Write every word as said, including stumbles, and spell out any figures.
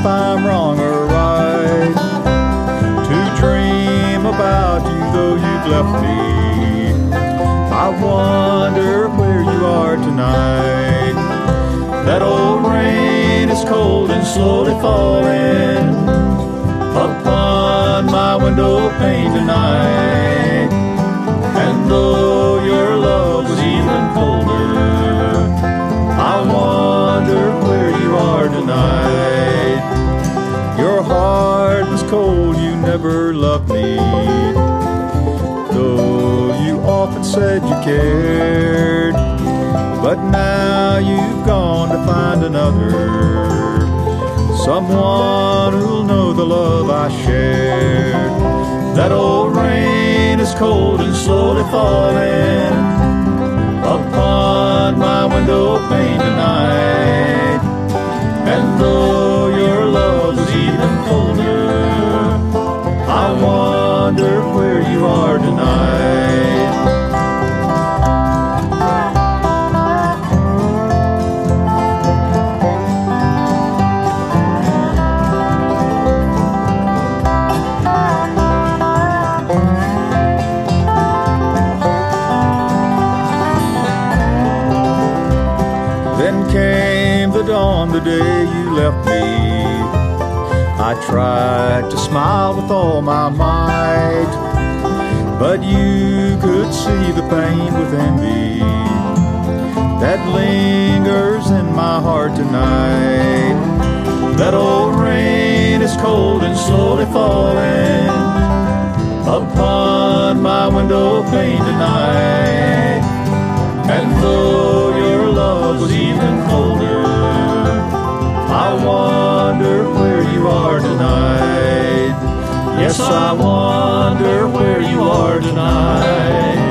if I'm wrong or right, to dream about you though you've left me. I wonder where you are tonight. That old rain is cold and slowly falling upon my window pane tonight. And though your love was even colder, I wonder where you are tonight. Your heart was cold, you never loved me, though you often said you cared. But now you've gone to find another, someone who'll know the love I shared. That old rain is cold and slowly falling upon my window pane tonight. And though your love was even colder, I wonder where you are tonight. Then came the dawn, the day you left me. I tried to smile with all my might, but you could see the pain within me that lingers in my heart tonight. That old rain is cold and slowly falling upon my window pane tonight. And though your love was even colder, I wonder where you are tonight. Yes, I wonder where you are tonight.